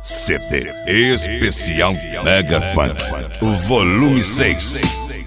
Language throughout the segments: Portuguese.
CD especial Mega Funk, volume 6.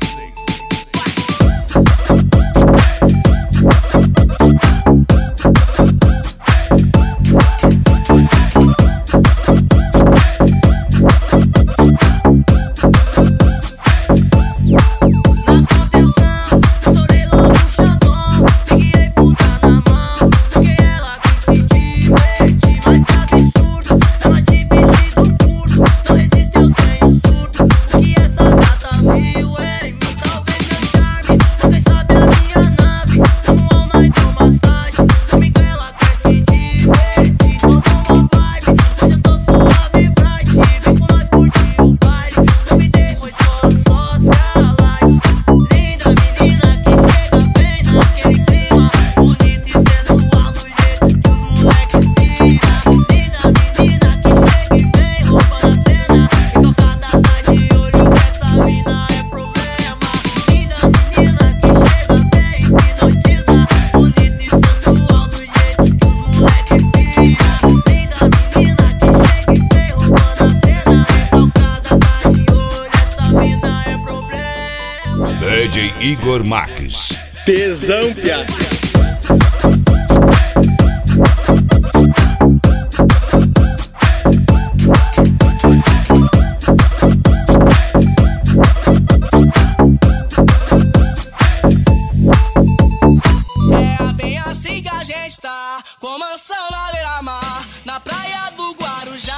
DJ Igor Marques. Tesão, piá. É bem assim que a gente tá, com mansão na beira-mar, na praia do Guarujá.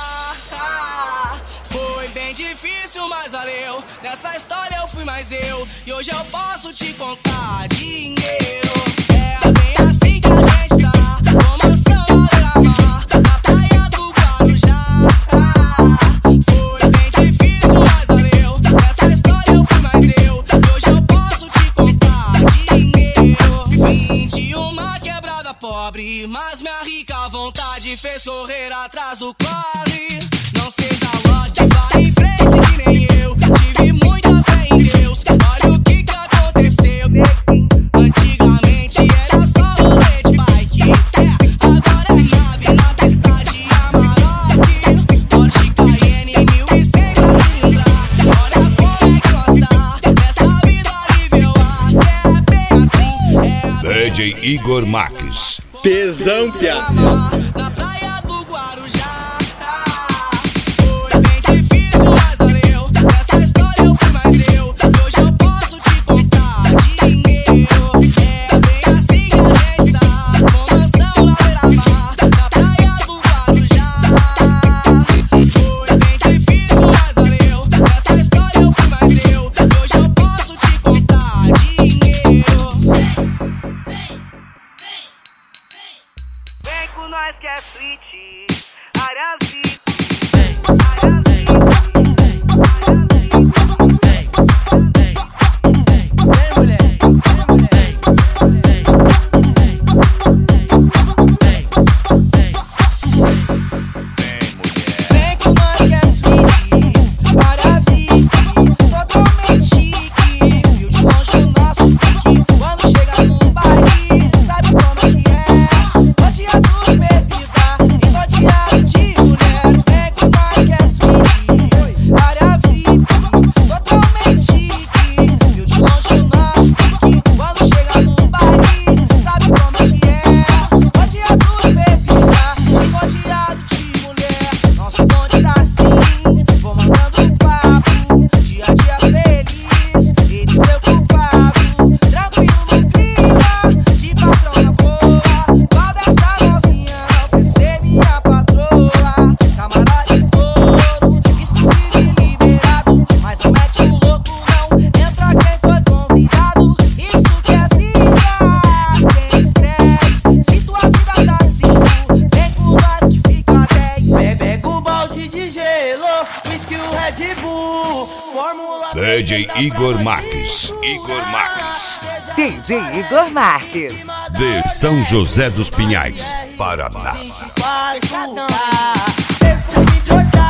Foi bem difícil, mas valeu. Nessa história eu fui mais eu, e hoje eu posso te contar dinheiro. É bem assim que a gente tá, com mansão na beira-mar, na praia do Guarujá. Foi bem difícil, mas valeu. Nessa história eu fui mais eu, e hoje eu posso te contar dinheiro. Vim de uma quebrada pobre, mas minha rica vontade fez correr atrás do corre. Não seja lote, vai em frente que nem eu. Tive muita fé em Deus, olha o que aconteceu. Antigamente era só rolê de bike, agora é nave na pista de Amarok. Porsche Cayenne 1100 pra cilindrar. Olha como é que gosta dessa vida nível A. É bem assim, DJ Igor Marques. Tesão, piá. na praia do Guarujá. Foi bem difícil, mas valeu. Nessa história eu fui mais eu, e hoje eu posso te contar dinheiro. É bem assim que a gente tá, com mansão na beira-mar, na praia do Guarujá. Foi bem difícil, mas valeu. Nessa história eu fui mais eu, e hoje eu posso te contar dinheiro. Vem com nós que é street, área VIP. Vem com nós que é street, área VIP, totalmente chique. Viu de longe o nosso pique, quando chega no baile, sabe como é que é? Rodeado de bebida e rodeado de mulher. Vem com nós que é street, área VIP, totalmente chique. Viu de longe o nosso pique, quando chega no baile, sabe como é que é? Rodeado de bebida e rodeado de mulher. Nosso bonde tá assim, vou mandando papo, dia a dia feliz e despreocupado, tranquilo no clima, de patrão na boa. Qual dessa novinha não quer ser minha patroa? Camarada estouro, exclusivo e liberado, mas não mete o louco não, entra quem foi convidado. Isso que é vida, sem estresse. Se tua vida tá assim, vem com nós que fica 10. Pega o balde de gelo, whisky o Red Bull, fórmula DJ Igor Marques. Igor Marques. DJ Igor Marques. De São José dos Pinhais, Paraná. vai chutar.